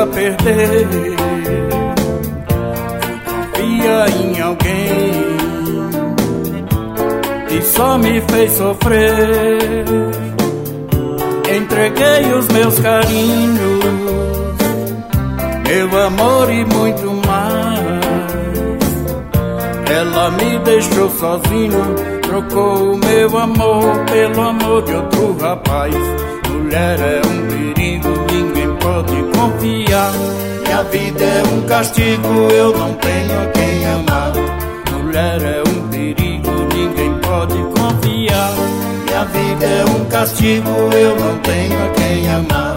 a perder. Confia em alguém e só me fez sofrer. Entreguei os meus carinhos, meu amor e muito mais. Ela me deixou sozinho, trocou o meu amor pelo amor de outro rapaz. Mulher é um perigo, ninguém pode confiar. Minha vida é um castigo, eu não tenho quem amar. Mulher é um perigo, ninguém pode confiar. Minha vida é um castigo, eu não tenho quem amar.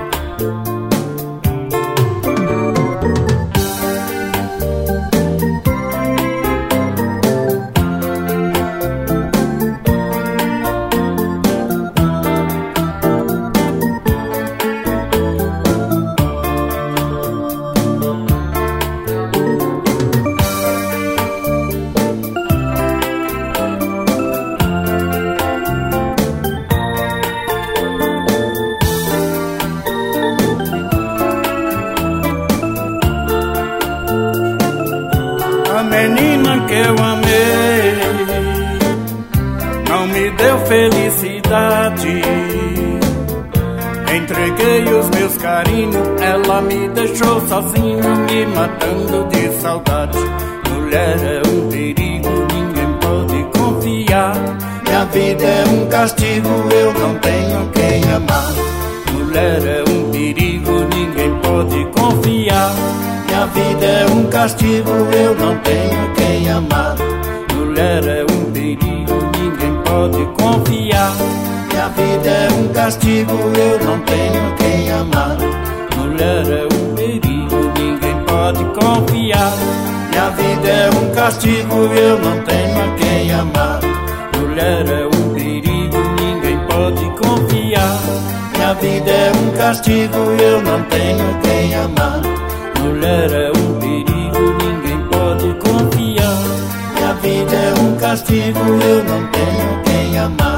A menina que eu amei não me deu felicidade. Entreguei os meus carinhos, ela me deixou sozinho, me matando de saudade. Mulher é um perigo, ninguém pode confiar. Minha vida é um castigo, eu não tenho quem amar. Mulher é um perigo, ninguém pode confiar. Minha vida é um castigo, eu não tenho quem amar. Mulher é um perigo, ninguém pode confiar. Minha vida é um castigo, eu não tenho quem amar. Mulher é um perigo, ninguém pode confiar. Minha vida é um castigo, eu não tenho quem amar. Mulher é um perigo, ninguém pode confiar. Minha vida é um castigo, eu não tenho quem amar. Mulher é um perigo, ninguém pode confiar. Minha vida é um castigo, eu não tenho quem amar.